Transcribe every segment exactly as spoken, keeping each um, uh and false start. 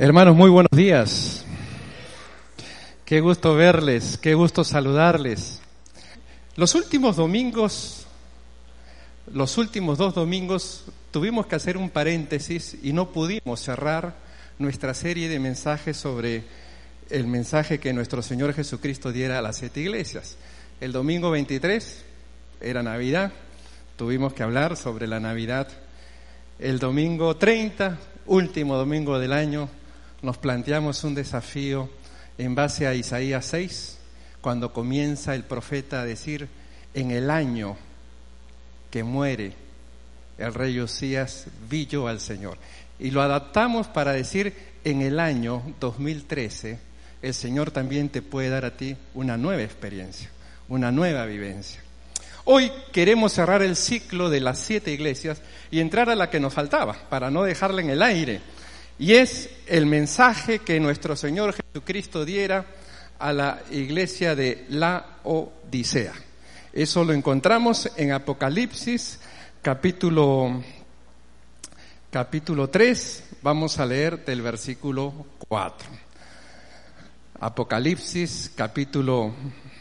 Hermanos, muy buenos días. Qué gusto verles, qué gusto saludarles. Los últimos domingos, los últimos dos domingos, tuvimos que hacer un paréntesis y no pudimos cerrar nuestra serie de mensajes sobre el mensaje que nuestro Señor Jesucristo diera a las siete iglesias. El domingo veintitrés era Navidad, tuvimos que hablar sobre la Navidad. El domingo treinta, último domingo del año, nos planteamos un desafío en base a Isaías seis, cuando comienza el profeta a decir: en el año que muere el rey Usías, vi yo al Señor. Y lo adaptamos para decir: en el año dos mil trece, el Señor también te puede dar a ti una nueva experiencia, una nueva vivencia. Hoy queremos cerrar el ciclo de las siete iglesias y entrar a la que nos faltaba, para no dejarla en el aire. Y es el mensaje que nuestro Señor Jesucristo diera a la iglesia de Laodicea. Eso lo encontramos en Apocalipsis, capítulo, capítulo tres. Vamos a leer del versículo cuatro. Apocalipsis, capítulo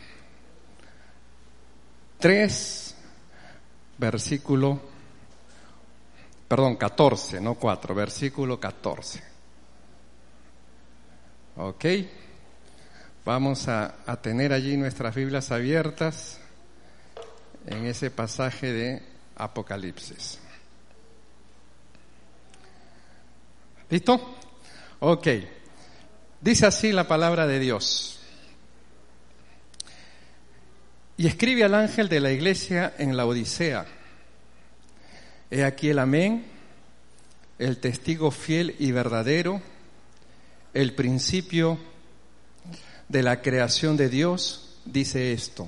tres, versículo Perdón, catorce, no cuatro, versículo catorce. Ok, vamos a, a tener allí nuestras Biblias abiertas en ese pasaje de Apocalipsis. ¿Listo? Ok, dice así la palabra de Dios. Y escribe al ángel de la iglesia en Laodicea: he aquí el amén, el testigo fiel y verdadero, el principio de la creación de Dios, dice esto: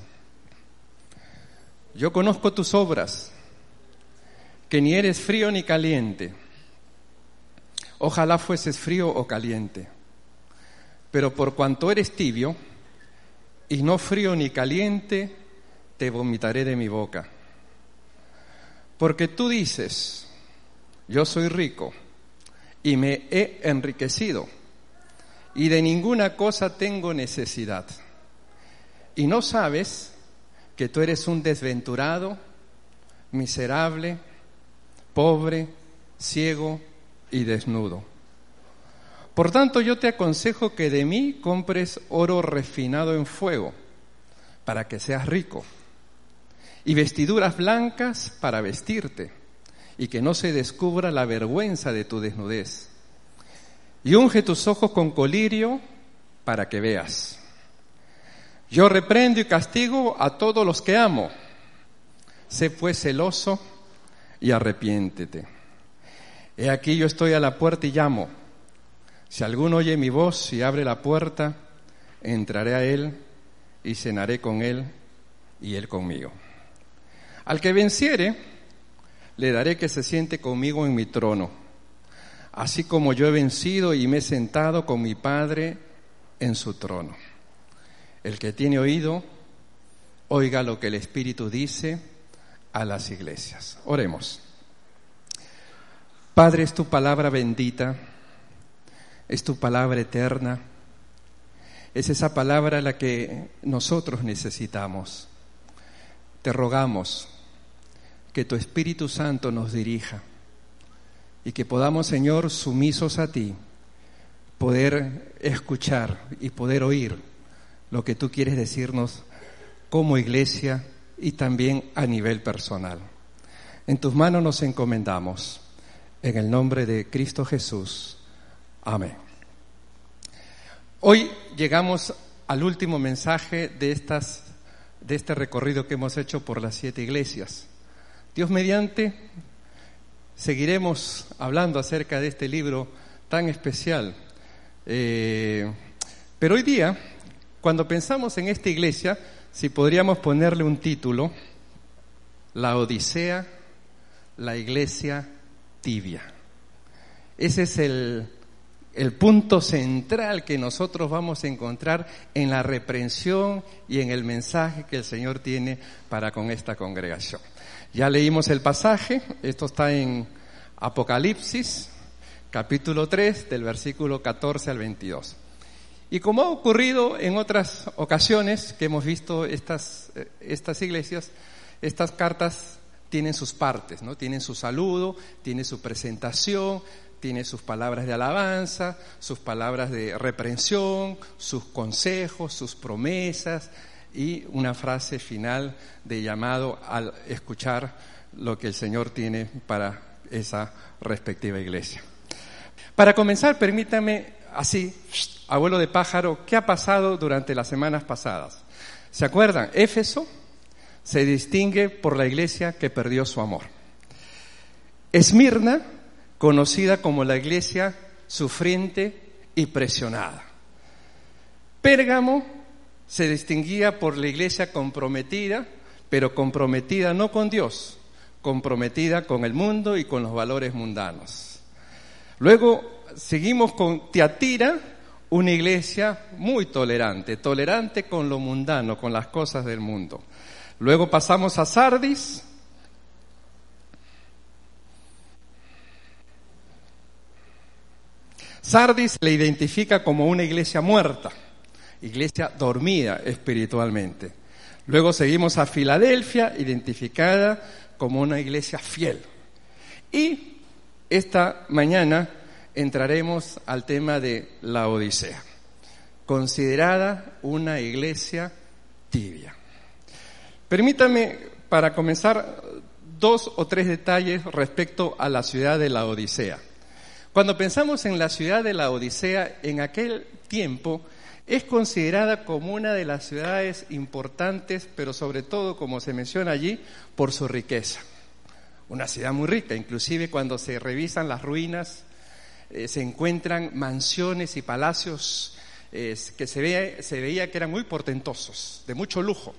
yo conozco tus obras, que ni eres frío ni caliente. Ojalá fueses frío o caliente. Pero por cuanto eres tibio, y no frío ni caliente, te vomitaré de mi boca. Porque tú dices: yo soy rico y me he enriquecido y de ninguna cosa tengo necesidad. Y no sabes que tú eres un desventurado, miserable, pobre, ciego y desnudo. Por tanto, yo te aconsejo que de mí compres oro refinado en fuego, para que seas rico, y vestiduras blancas para vestirte, y que no se descubra la vergüenza de tu desnudez. Y unge tus ojos con colirio para que veas. Yo reprendo y castigo a todos los que amo. Sé pues celoso y arrepiéntete. He aquí yo estoy a la puerta y llamo. Si alguno oye mi voz y abre la puerta, entraré a él y cenaré con él y él conmigo. Al que venciere, le daré que se siente conmigo en mi trono, así como yo he vencido y me he sentado con mi Padre en su trono. El que tiene oído, oiga lo que el Espíritu dice a las iglesias. Oremos. Padre, es tu palabra bendita, es tu palabra eterna, es esa palabra la que nosotros necesitamos. Te rogamos que tu Espíritu Santo nos dirija y que podamos, Señor, sumisos a ti, poder escuchar y poder oír lo que tú quieres decirnos como iglesia y también a nivel personal. En tus manos nos encomendamos, en el nombre de Cristo Jesús. Amén. Hoy llegamos al último mensaje de estas de este recorrido que hemos hecho por las siete iglesias. Dios mediante, seguiremos hablando acerca de este libro tan especial. Eh, pero hoy día, cuando pensamos en esta iglesia, si podríamos ponerle un título: Laodicea, la iglesia tibia. Ese es el El punto central que nosotros vamos a encontrar en la reprensión y en el mensaje que el Señor tiene para con esta congregación. Ya leímos el pasaje, esto está en Apocalipsis, capítulo tres, del versículo catorce al veintidós. Y como ha ocurrido en otras ocasiones que hemos visto estas, estas iglesias, estas cartas tienen sus partes, ¿no? Tienen su saludo, tiene su presentación, tiene sus palabras de alabanza, sus palabras de reprensión, sus consejos, sus promesas y una frase final de llamado al escuchar lo que el Señor tiene para esa respectiva iglesia. Para comenzar, permítame así, abuelo de pájaro, ¿qué ha pasado durante las semanas pasadas? ¿Se acuerdan? Éfeso se distingue por la iglesia que perdió su amor. Esmirna, conocida como la iglesia sufriente y presionada. Pérgamo se distinguía por la iglesia comprometida, pero comprometida no con Dios, comprometida con el mundo y con los valores mundanos. Luego seguimos con Tiatira, una iglesia muy tolerante, tolerante con lo mundano, con las cosas del mundo. Luego pasamos a Sardis. Sardis le identifica como una iglesia muerta, iglesia dormida espiritualmente. Luego seguimos a Filadelfia, identificada como una iglesia fiel. Y esta mañana entraremos al tema de la Odisea, considerada una iglesia tibia. Permítame, para comenzar, dos o tres detalles respecto a la ciudad de la Odisea. Cuando pensamos en la ciudad de la Odisea, en aquel tiempo es considerada como una de las ciudades importantes, pero sobre todo, como se menciona allí, por su riqueza. Una ciudad muy rica, inclusive cuando se revisan las ruinas, eh, se encuentran mansiones y palacios eh, que se, ve, se veía que eran muy portentosos, de mucho lujo.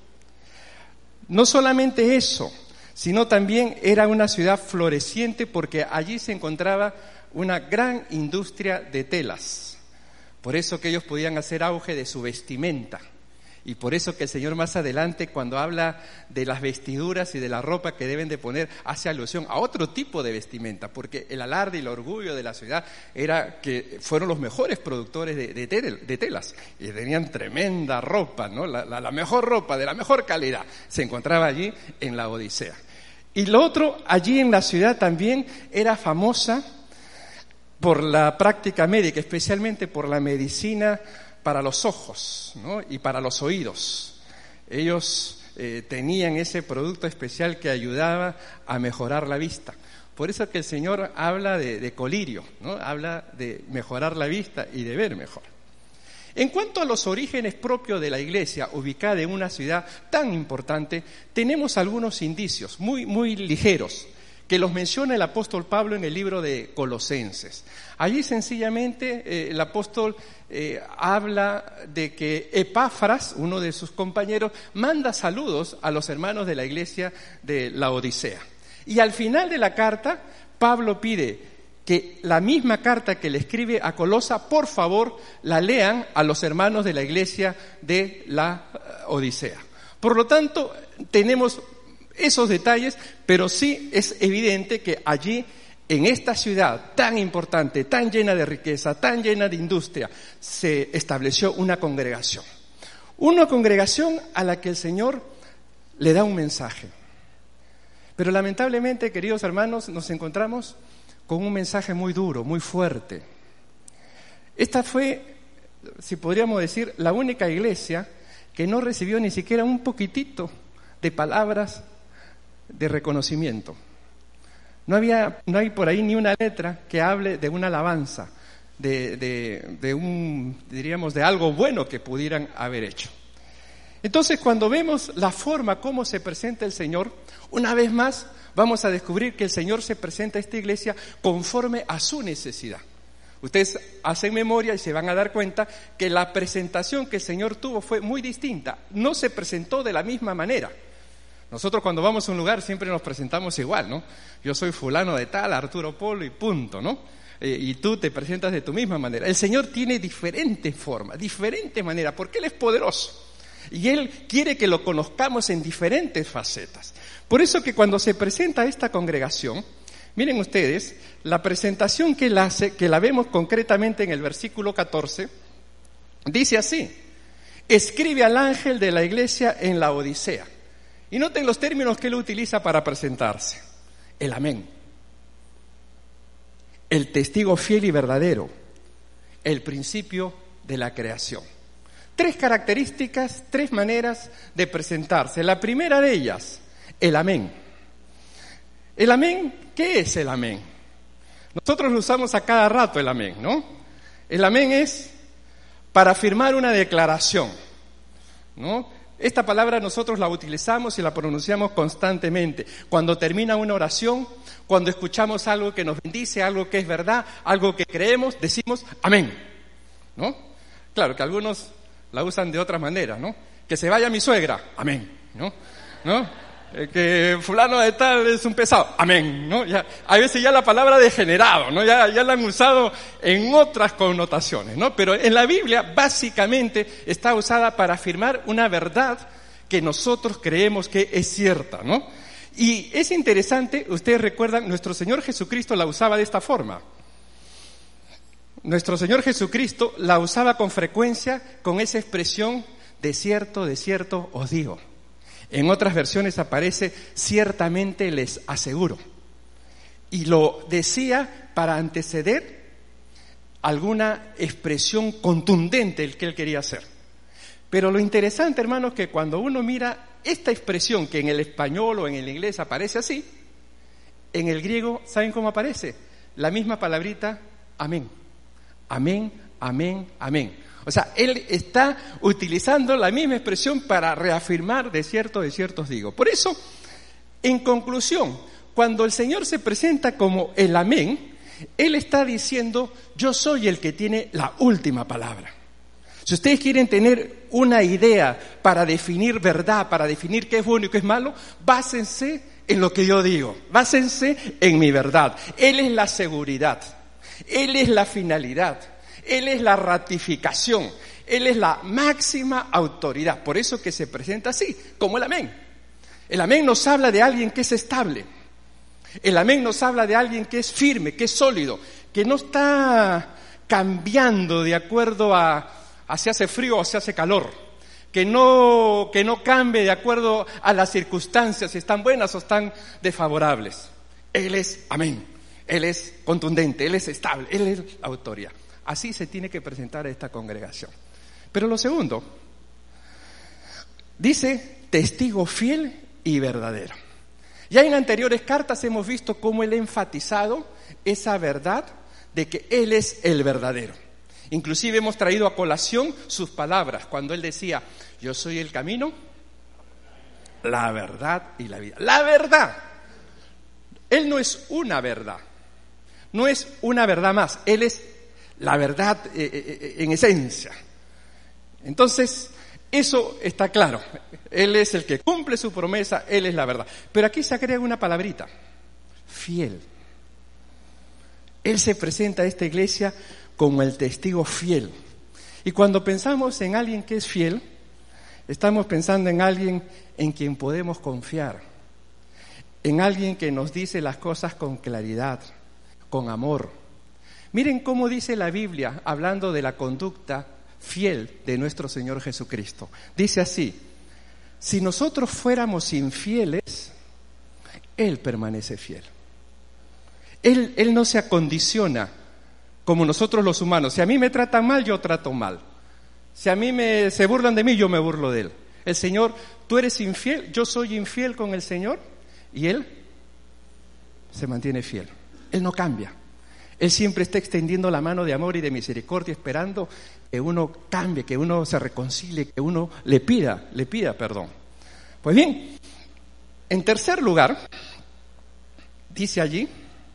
No solamente eso, sino también era una ciudad floreciente porque allí se encontraba una gran industria de telas. Por eso que ellos podían hacer auge de su vestimenta. Y por eso que el Señor más adelante, cuando habla de las vestiduras y de la ropa que deben de poner, hace alusión a otro tipo de vestimenta, porque el alarde y el orgullo de la ciudad era que fueron los mejores productores de, de, tel, de telas, y tenían tremenda ropa, ¿no? La, la, la mejor ropa, de la mejor calidad, se encontraba allí en la Odisea. Y lo otro, allí en la ciudad también era famosa por la práctica médica, especialmente por la medicina para los ojos, ¿no? Y para los oídos. Ellos eh, tenían ese producto especial que ayudaba a mejorar la vista. Por eso que el Señor habla de, de colirio, ¿no? Habla de mejorar la vista y de ver mejor. En cuanto a los orígenes propios de la iglesia, ubicada en una ciudad tan importante, tenemos algunos indicios muy, muy ligeros, que los menciona el apóstol Pablo en el libro de Colosenses. Allí sencillamente eh, el apóstol eh, habla de que Epáfras, uno de sus compañeros, manda saludos a los hermanos de la iglesia de la Odisea. Y al final de la carta, Pablo pide que la misma carta que le escribe a Colosa, por favor, la lean a los hermanos de la iglesia de la Odisea. Por lo tanto, tenemos esos detalles, pero sí es evidente que allí, en esta ciudad tan importante, tan llena de riqueza, tan llena de industria, se estableció una congregación. Una congregación a la que el Señor le da un mensaje. Pero lamentablemente, queridos hermanos, nos encontramos con un mensaje muy duro, muy fuerte. Esta fue, si podríamos decir, la única iglesia que no recibió ni siquiera un poquitito de palabras de reconocimiento. No había, no hay por ahí ni una letra que hable de una alabanza, de, de, de un, diríamos, de algo bueno que pudieran haber hecho. Entonces, cuando vemos la forma como se presenta el Señor, una vez más vamos a descubrir que el Señor se presenta a esta iglesia conforme a su necesidad. Ustedes hacen memoria y se van a dar cuenta que la presentación que el Señor tuvo fue muy distinta. No se presentó de la misma manera. Nosotros cuando vamos a un lugar siempre nos presentamos igual, ¿no? Yo soy fulano de tal, Arturo Polo y punto, ¿no? Eh, y tú te presentas de tu misma manera. El Señor tiene diferentes formas, diferentes maneras, porque Él es poderoso. Y Él quiere que lo conozcamos en diferentes facetas. Por eso que cuando se presenta a esta congregación, Miren ustedes, la presentación que él hace, que la vemos concretamente en el versículo catorce, dice así: escribe al ángel de la iglesia en la Odisea. Y noten los términos que él utiliza para presentarse: el amén, el testigo fiel y verdadero, el principio de la creación. Tres características, tres maneras de presentarse. La primera de ellas, el amén. El amén, ¿qué es el amén? Nosotros lo usamos a cada rato, el amén, ¿no? El amén es para afirmar una declaración, ¿no? Esta palabra nosotros la utilizamos y la pronunciamos constantemente. Cuando termina una oración, cuando escuchamos algo que nos bendice, algo que es verdad, algo que creemos, decimos amén, ¿no? Claro que algunos la usan de otras maneras, ¿no? Que se vaya mi suegra, amén, ¿no? ¿No? Eh, que fulano de tal es un pesado, amén, ¿no? Ya, a veces ya la palabra degenerado, ¿no? Ya, ya la han usado en otras connotaciones, ¿no? Pero en la Biblia básicamente está usada para afirmar una verdad que nosotros creemos que es cierta, ¿no? Y es interesante, ustedes recuerdan, nuestro Señor Jesucristo la usaba de esta forma. Nuestro Señor Jesucristo la usaba con frecuencia con esa expresión: de cierto, de cierto os digo. En otras versiones aparece: ciertamente les aseguro. Y lo decía para anteceder alguna expresión contundente el que él quería hacer. Pero lo interesante, hermanos, es que cuando uno mira esta expresión, que en el español o en el inglés aparece así, en el griego, ¿saben cómo aparece? La misma palabrita, amén. Amén, amén, amén. O sea, él está utilizando la misma expresión para reafirmar: de cierto, de cierto os digo. Por eso, en conclusión, cuando el Señor se presenta como el amén, Él está diciendo: yo soy el que tiene la última palabra. Si ustedes quieren tener una idea para definir verdad, para definir qué es bueno y qué es malo, básense en lo que yo digo, básense en mi verdad. Él es la seguridad, Él es la finalidad, Él es la ratificación, Él es la máxima autoridad. Por eso que se presenta así, como el amén. El amén nos habla de alguien que es estable. El amén nos habla de alguien que es firme, que es sólido, que no está cambiando de acuerdo a, a si hace frío o si hace calor, que no, que no cambie de acuerdo a las circunstancias, si están buenas o están desfavorables. Él es amén, Él es contundente, Él es estable, Él es la autoridad. Así se tiene que presentar a esta congregación. Pero lo segundo, dice testigo fiel y verdadero. Ya en anteriores cartas hemos visto cómo él ha enfatizado esa verdad de que Él es el verdadero. Inclusive hemos traído a colación sus palabras cuando Él decía: yo soy el camino, la verdad y la vida. La verdad. Él no es una verdad, no es una verdad más, Él es la verdad eh, eh, en esencia. Entonces, eso está claro. Él es el que cumple su promesa, Él es la verdad. Pero aquí se agrega una palabrita: fiel. Él se presenta a esta iglesia como el testigo fiel. Y cuando pensamos en alguien que es fiel, estamos pensando en alguien en quien podemos confiar, en alguien que nos dice las cosas con claridad, con amor. Miren cómo dice la Biblia, hablando de la conducta fiel de nuestro Señor Jesucristo. Dice así: si nosotros fuéramos infieles, Él permanece fiel. Él, él no se acondiciona como nosotros los humanos. Si a mí me tratan mal, yo trato mal. Si a mí me, se burlan de mí, yo me burlo de Él. El Señor: tú eres infiel, yo soy infiel con el Señor, y Él se mantiene fiel. Él no cambia. Él siempre está extendiendo la mano de amor y de misericordia, esperando que uno cambie, que uno se reconcilie, que uno le pida, le pida perdón. Pues bien, en tercer lugar, dice allí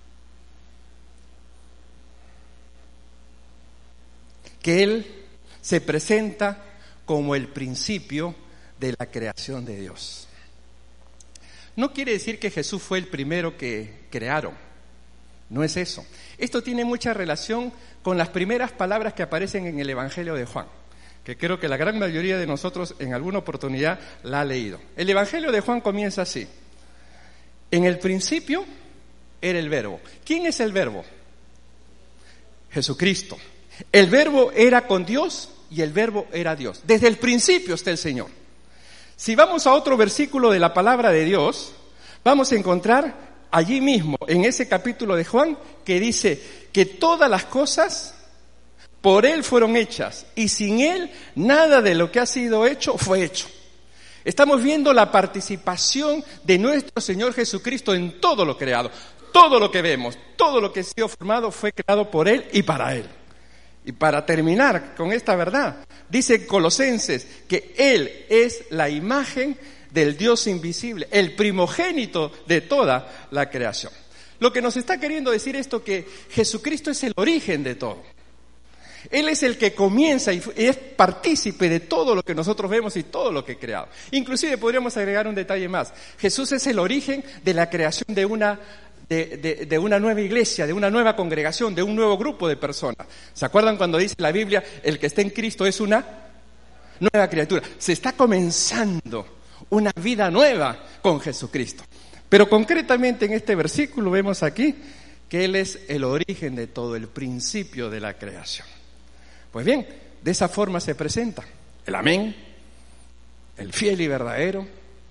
que Él se presenta como el principio de la creación de Dios. No quiere decir que Jesús fue el primero que crearon. No es eso. Esto tiene mucha relación con las primeras palabras que aparecen en el Evangelio de Juan, que creo que la gran mayoría de nosotros en alguna oportunidad la ha leído. El Evangelio de Juan comienza así: en el principio era el Verbo. ¿Quién es el Verbo? Jesucristo. El Verbo era con Dios y el Verbo era Dios. Desde el principio está el Señor. Si vamos a otro versículo de la palabra de Dios, vamos a encontrar allí mismo, en ese capítulo de Juan, que dice que todas las cosas por Él fueron hechas y sin Él nada de lo que ha sido hecho fue hecho. Estamos viendo la participación de nuestro Señor Jesucristo en todo lo creado. Todo lo que vemos, todo lo que ha sido formado fue creado por Él y para Él. Y para terminar con esta verdad, dice Colosenses que Él es la imagen del Dios invisible, el primogénito de toda la creación. Lo que nos está queriendo decir esto que Jesucristo es el origen de todo. Él es el que comienza y es partícipe de todo lo que nosotros vemos y todo lo que he creado. Inclusive podríamos agregar un detalle más. Jesús es el origen de la creación de una, de, de, de una nueva iglesia, de una nueva congregación, de un nuevo grupo de personas. ¿Se acuerdan cuando dice la Biblia, el que está en Cristo es una nueva criatura? Se está comenzando una vida nueva con Jesucristo. Pero concretamente en este versículo vemos aquí que Él es el origen de todo, el principio de la creación. Pues bien, de esa forma se presenta el amén, el fiel y verdadero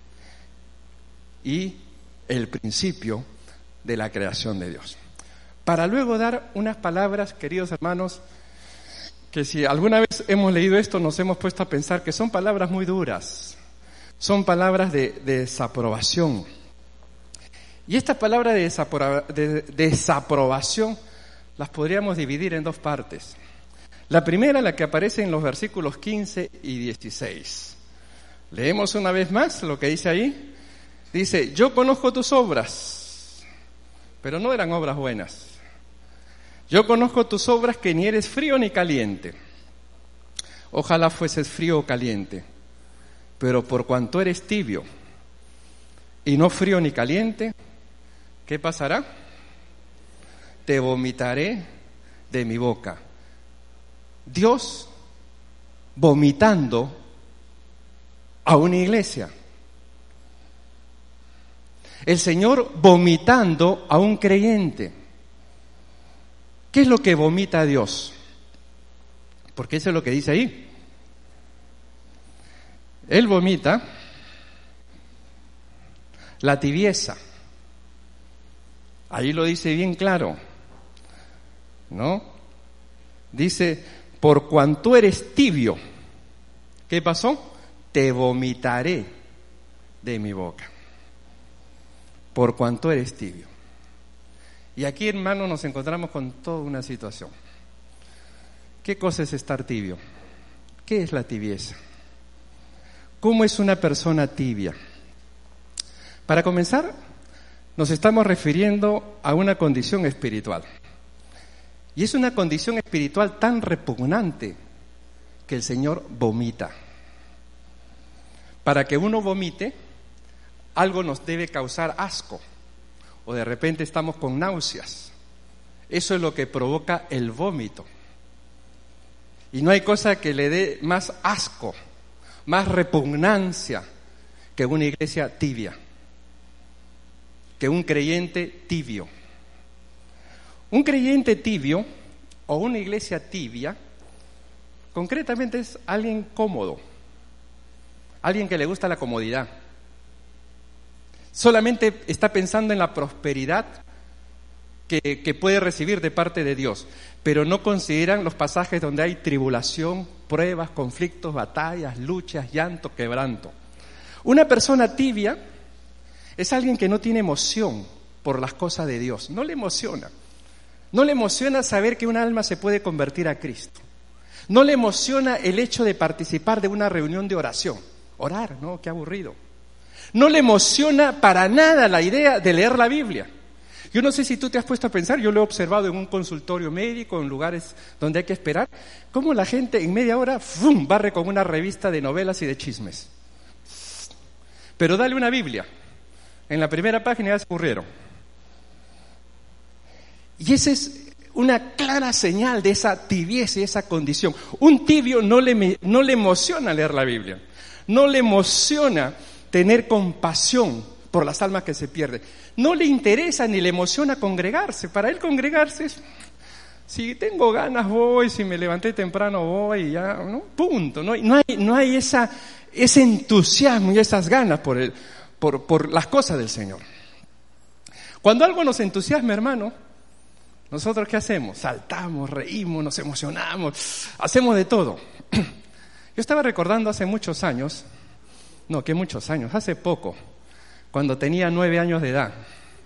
y el principio de la creación de Dios. Para luego dar unas palabras, queridos hermanos, que si alguna vez hemos leído esto nos hemos puesto a pensar que son palabras muy duras, son palabras de, de desaprobación. Y estas palabras de, desapro- de desaprobación las podríamos dividir en dos partes. La primera, la que aparece en los versículos quince y dieciséis. Leemos una vez más lo que dice ahí. Dice, yo conozco tus obras, pero no eran obras buenas. Yo conozco tus obras que ni eres frío ni caliente. Ojalá fueses frío o caliente, pero por cuanto eres tibio y no frío ni caliente, ¿qué pasará? Te vomitaré de mi boca. Dios vomitando a una iglesia. El Señor vomitando a un creyente. ¿Qué es lo que vomita a Dios? Porque eso es lo que dice ahí. Él vomita la tibieza. Ahí lo dice bien claro, ¿no? Dice, por cuanto eres tibio, ¿qué pasó? Te vomitaré de mi boca. Por cuanto eres tibio. Y aquí, hermanos, nos encontramos con toda una situación. ¿Qué cosa es estar tibio? ¿Qué es la tibieza? ¿Cómo es una persona tibia? Para comenzar, nos estamos refiriendo a una condición espiritual. Y es una condición espiritual tan repugnante que el Señor vomita. Para que uno vomite, algo nos debe causar asco. O de repente estamos con náuseas. Eso es lo que provoca el vómito. Y no hay cosa que le dé más asco, más repugnancia que una iglesia tibia, que un creyente tibio. Un creyente tibio o una iglesia tibia, concretamente es alguien cómodo, alguien que le gusta la comodidad. Solamente está pensando en la prosperidad que, que puede recibir de parte de Dios, pero no consideran los pasajes donde hay tribulación, pruebas, conflictos, batallas, luchas, llanto, quebranto. Una persona tibia es alguien que no tiene emoción por las cosas de Dios, no le emociona. No le emociona saber que un alma se puede convertir a Cristo. No le emociona el hecho de participar de una reunión de oración. Orar, ¿no? Qué aburrido. No le emociona para nada la idea de leer la Biblia. Yo no sé si tú te has puesto a pensar, yo lo he observado en un consultorio médico, en lugares donde hay que esperar, cómo la gente en media hora ¡fum!, barre con una revista de novelas y de chismes. Pero dale una Biblia. En la primera página ya se aburrieron. Y esa es una clara señal de esa tibieza y esa condición. Un tibio no le, no le emociona leer la Biblia, no le emociona tener compasión por las almas que se pierden. No le interesa ni le emociona congregarse. Para él congregarse es, si tengo ganas voy, si me levanté temprano voy y ya, ¿no? Punto. No, no hay, no hay esa, ese entusiasmo y esas ganas por, el, por, por las cosas del Señor. Cuando algo nos entusiasma, hermano, ¿nosotros qué hacemos? Saltamos, reímos, nos emocionamos, hacemos de todo. Yo estaba recordando hace muchos años, no, que muchos años, hace poco, cuando tenía nueve años de edad,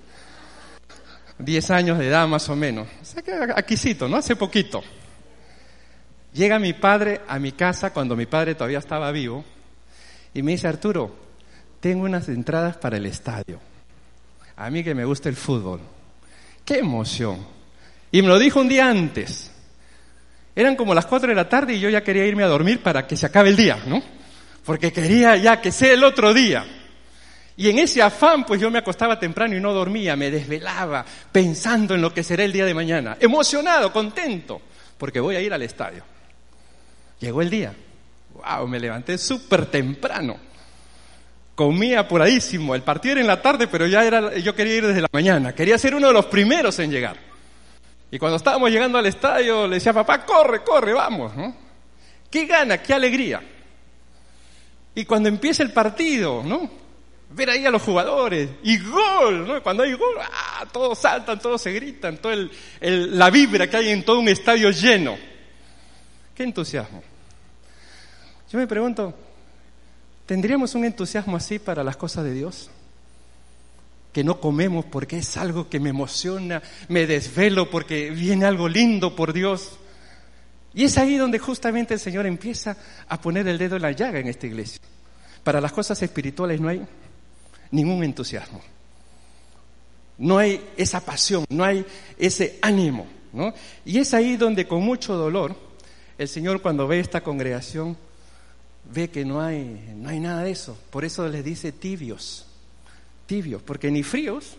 diez años de edad más o menos, o sea que aquícito, ¿no? Hace poquito. Llega mi padre a mi casa cuando mi padre todavía estaba vivo y me dice: Arturo, tengo unas entradas para el estadio. A mí que me gusta el fútbol. ¡Qué emoción! Y me lo dijo un día antes. Eran como las cuatro de la tarde y yo ya quería irme a dormir para que se acabe el día, ¿no? Porque quería ya que sea el otro día. Y en ese afán, pues yo me acostaba temprano y no dormía, me desvelaba, pensando en lo que será el día de mañana. Emocionado, contento, porque voy a ir al estadio. Llegó el día. ¡Wow! Me levanté súper temprano. Comí apuradísimo. El partido era en la tarde, pero ya era, yo quería ir desde la mañana. Quería ser uno de los primeros en llegar. Y cuando estábamos llegando al estadio, le decía: papá, corre, corre, vamos, ¿no? ¡Qué gana, qué alegría! Y cuando empieza el partido, ¿no? Ver ahí a los jugadores, y gol, ¿no? Cuando hay gol, ¡ah! Todos saltan, todos se gritan, todo el, el, la vibra que hay en todo un estadio lleno. ¡Qué entusiasmo! Yo me pregunto, ¿tendríamos un entusiasmo así para las cosas de Dios? Que no comemos porque es algo que me emociona, me desvelo porque viene algo lindo por Dios. Y es ahí donde justamente el Señor empieza a poner el dedo en la llaga en esta iglesia. Para las cosas espirituales no hay ningún entusiasmo. No hay esa pasión, no hay ese ánimo, ¿no? Y es ahí donde con mucho dolor el Señor, cuando ve esta congregación, ve que no hay, no hay nada de eso. Por eso les dice tibios, tibios, porque ni fríos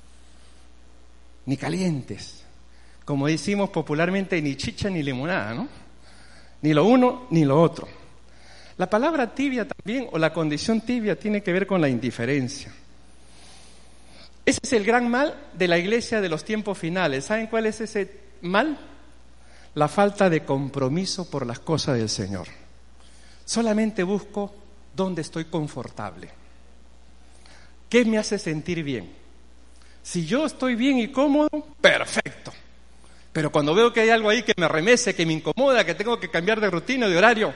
ni calientes. Como decimos popularmente, ni chicha ni limonada, ¿no? Ni lo uno ni lo otro. La palabra tibia también, o la condición tibia, tiene que ver con la indiferencia. Ese es el gran mal de la iglesia de los tiempos finales. ¿Saben cuál es ese mal? La falta de compromiso por las cosas del Señor. Solamente busco dónde estoy confortable. ¿Qué me hace sentir bien? Si yo estoy bien y cómodo, perfecto. Pero cuando veo que hay algo ahí que me remece, que me incomoda, que tengo que cambiar de rutina, de horario.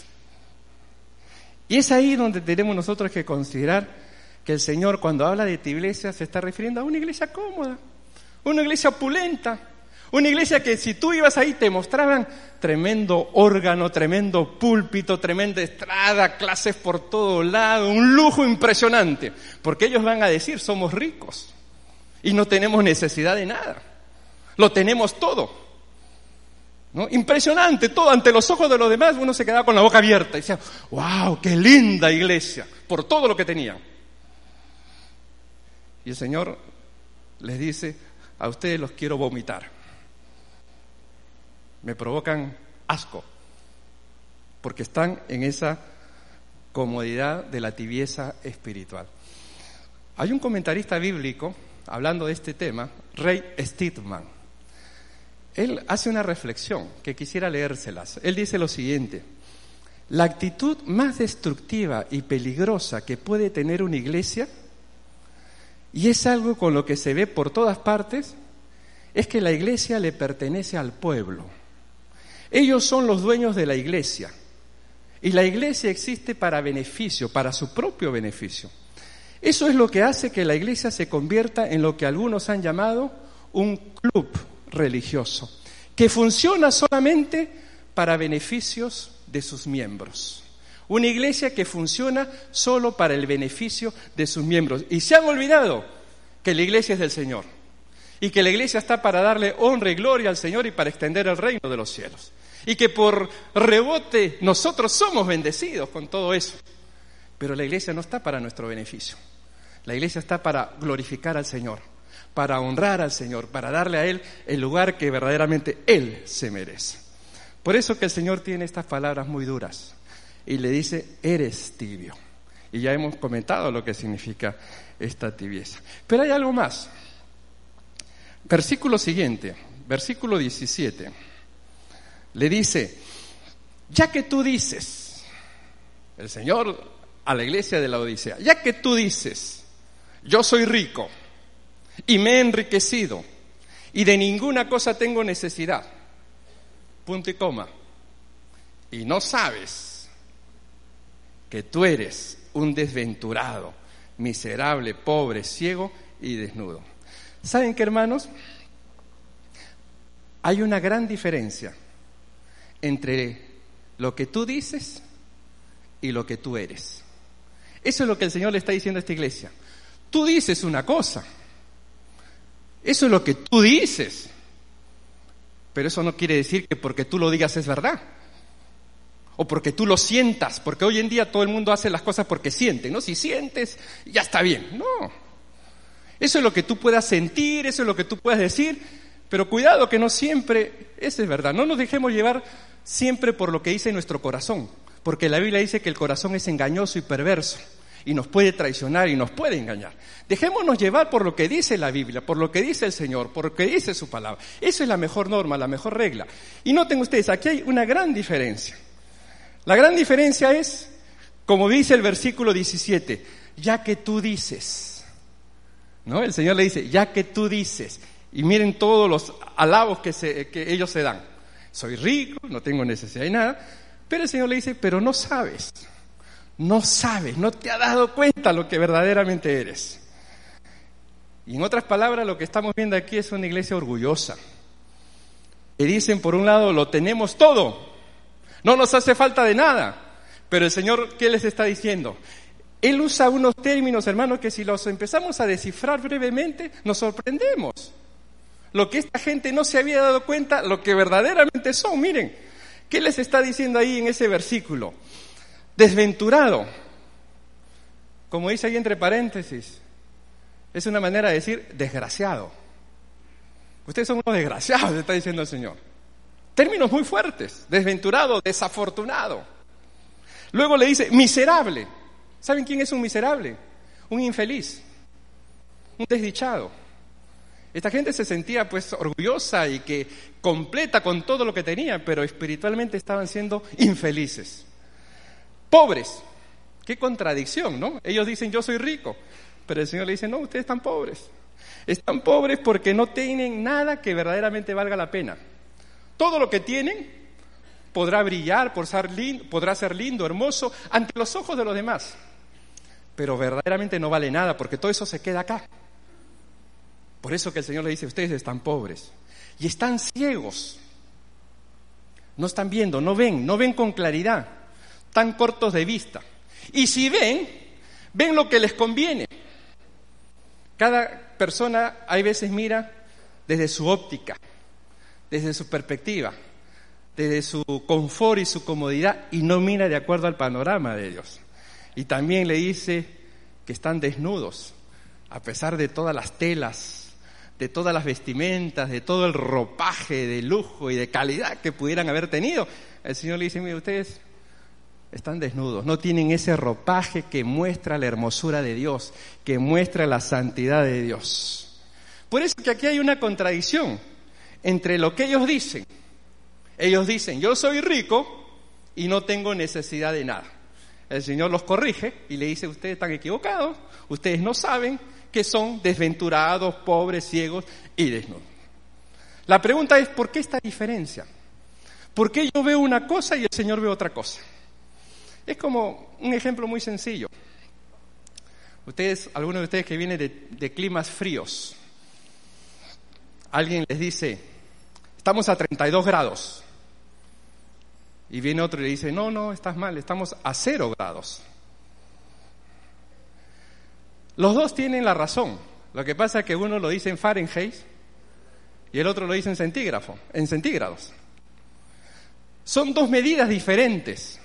Y es ahí donde tenemos nosotros que considerar que el Señor, cuando habla de tu iglesia, se está refiriendo a una iglesia cómoda, una iglesia opulenta, una iglesia que si tú ibas ahí te mostraban tremendo órgano, tremendo púlpito, tremenda estrada, clases por todo lado, un lujo impresionante, porque ellos van a decir: somos ricos y no tenemos necesidad de nada, lo tenemos todo, ¿no? Impresionante, todo ante los ojos de los demás. Uno se quedaba con la boca abierta y decía: wow, qué linda iglesia, por todo lo que tenían. Y el Señor les dice: a ustedes los quiero vomitar. Me provocan asco, porque están en esa comodidad de la tibieza espiritual. Hay un comentarista bíblico, hablando de este tema, Ray Stedman. Él hace una reflexión que quisiera leérselas. Él dice lo siguiente: la actitud más destructiva y peligrosa que puede tener una iglesia, y es algo con lo que se ve por todas partes, es que la iglesia le pertenece al pueblo. Ellos son los dueños de la iglesia. Y la iglesia existe para beneficio, para su propio beneficio. Eso es lo que hace que la iglesia se convierta en lo que algunos han llamado un club religioso, que funciona solamente para beneficios de sus miembros. Una iglesia que funciona solo para el beneficio de sus miembros. Y se han olvidado que la iglesia es del Señor. Y que la iglesia está para darle honra y gloria al Señor y para extender el reino de los cielos. Y que por rebote nosotros somos bendecidos con todo eso. Pero la iglesia no está para nuestro beneficio. La iglesia está para glorificar al Señor, para honrar al Señor, para darle a Él el lugar que verdaderamente Él se merece. Por eso que el Señor tiene estas palabras muy duras y le dice: eres tibio. Y ya hemos comentado lo que significa esta tibieza. Pero hay algo más. Versículo siguiente, versículo diecisiete. Le dice, ya que tú dices, el Señor a la iglesia de la Odisea, ya que tú dices, yo soy rico y me he enriquecido y de ninguna cosa tengo necesidad, punto y coma, y no sabes que tú eres un desventurado, miserable, pobre, ciego y desnudo. ¿Saben qué, hermanos? Hay una gran diferencia entre lo que tú dices y lo que tú eres. Eso es lo que el Señor le está diciendo a esta iglesia. Tú dices una cosa, eso es lo que tú dices, pero eso no quiere decir que porque tú lo digas es verdad, o porque tú lo sientas, porque hoy en día todo el mundo hace las cosas porque siente, ¿no? Si sientes, ya está bien. No, eso es lo que tú puedas sentir, eso es lo que tú puedas decir, pero cuidado que no siempre eso es verdad. No nos dejemos llevar siempre por lo que dice nuestro corazón, porque la Biblia dice que el corazón es engañoso y perverso, y nos puede traicionar y nos puede engañar. Dejémonos llevar por lo que dice la Biblia, por lo que dice el Señor, por lo que dice su palabra. Eso es la mejor norma, la mejor regla. Y noten ustedes, aquí hay una gran diferencia. La gran diferencia es, como dice el versículo diecisiete, ya que tú dices, ¿no? El Señor le dice, ya que tú dices, y miren todos los alabos que, se, que ellos se dan. Soy rico, no tengo necesidad de nada, pero el Señor le dice, pero no sabes, no sabes, no te has dado cuenta lo que verdaderamente eres. Y en otras palabras, lo que estamos viendo aquí es una iglesia orgullosa. Que dicen, por un lado, lo tenemos todo, no nos hace falta de nada. Pero el Señor, ¿qué les está diciendo? Él usa unos términos, hermanos, que si los empezamos a descifrar brevemente, nos sorprendemos. Lo que esta gente no se había dado cuenta, lo que verdaderamente son. Miren, ¿qué les está diciendo ahí en ese versículo? Desventurado, como dice ahí entre paréntesis, es una manera de decir desgraciado. Ustedes son unos desgraciados, está diciendo el Señor. Términos muy fuertes, desventurado, desafortunado. Luego le dice miserable. ¿Saben quién es un miserable? Un infeliz, un desdichado. Esta gente se sentía pues orgullosa y que completa con todo lo que tenía, pero espiritualmente estaban siendo infelices. Pobres, qué contradicción, ¿no? Ellos dicen yo soy rico, pero el Señor le dice no, ustedes están pobres. Están pobres porque no tienen nada que verdaderamente valga la pena. Todo lo que tienen podrá brillar, por ser lindo, podrá ser lindo, hermoso, ante los ojos de los demás, pero verdaderamente no vale nada porque todo eso se queda acá. Por eso que el Señor le dice, ustedes están pobres y están ciegos, no están viendo, no ven, no ven con claridad, están cortos de vista. Y si ven, ven lo que les conviene. Cada persona hay veces mira desde su óptica, desde su perspectiva, desde su confort y su comodidad y no mira de acuerdo al panorama de Dios. Y también le dice que están desnudos, a pesar de todas las telas, de todas las vestimentas, de todo el ropaje de lujo y de calidad que pudieran haber tenido. El Señor le dice, mire, ustedes están desnudos, no tienen ese ropaje que muestra la hermosura de Dios, que muestra la santidad de Dios. Por eso que aquí hay una contradicción entre lo que ellos dicen. Ellos dicen, yo soy rico y no tengo necesidad de nada. El Señor los corrige y le dice, ustedes están equivocados, ustedes no saben que son desventurados, pobres, ciegos y desnudos. La pregunta es, ¿por qué esta diferencia? ¿Por qué yo veo una cosa y el Señor ve otra cosa? Es como un ejemplo muy sencillo. Ustedes, algunos de ustedes que vienen de, de climas fríos, alguien les dice, estamos a treinta y dos grados. Y viene otro y le dice, no, no, estás mal, estamos a cero grados. Los dos tienen la razón. Lo que pasa es que uno lo dice en Fahrenheit y el otro lo dice en centígrafo, en centígrados. Son dos medidas diferentes.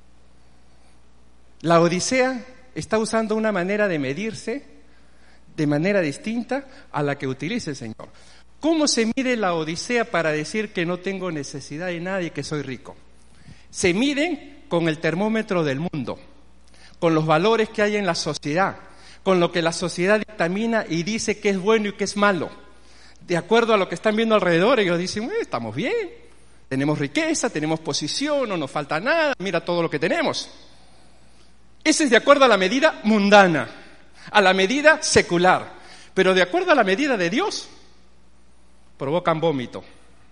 La Odisea está usando una manera de medirse de manera distinta a la que utiliza el Señor. ¿Cómo se mide la Odisea para decir que no tengo necesidad de nada y que soy rico? Se miden con el termómetro del mundo. con los valores que hay en la sociedad, con lo que la sociedad dictamina y dice que es bueno y que es malo. De acuerdo a lo que están viendo alrededor, ellos dicen, eh, estamos bien, tenemos riqueza, tenemos posición, no nos falta nada, mira todo lo que tenemos. Ese es de acuerdo a la medida mundana, a la medida secular. Pero de acuerdo a la medida de Dios, provocan vómito.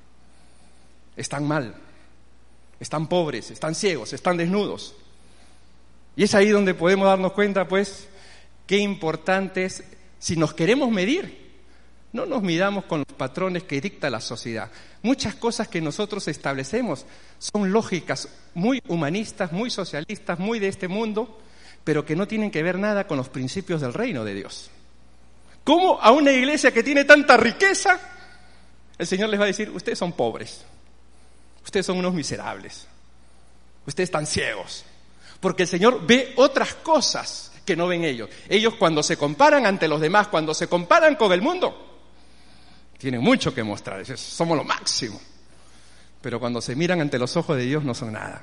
Están mal, están pobres, están ciegos, están desnudos. Y es ahí donde podemos darnos cuenta, pues, qué importante es, si nos queremos medir, no nos midamos con los patrones que dicta la sociedad. Muchas cosas que nosotros establecemos son lógicas, muy humanistas, muy socialistas, muy de este mundo, pero que no tienen que ver nada con los principios del reino de Dios. ¿Cómo a una iglesia que tiene tanta riqueza, el Señor les va a decir, ustedes son pobres, ustedes son unos miserables, ustedes están ciegos? Porque el Señor ve otras cosas que no ven ellos. Ellos, cuando se comparan ante los demás, cuando se comparan con el mundo, tienen mucho que mostrar, somos lo máximo. Pero cuando se miran ante los ojos de Dios no son nada.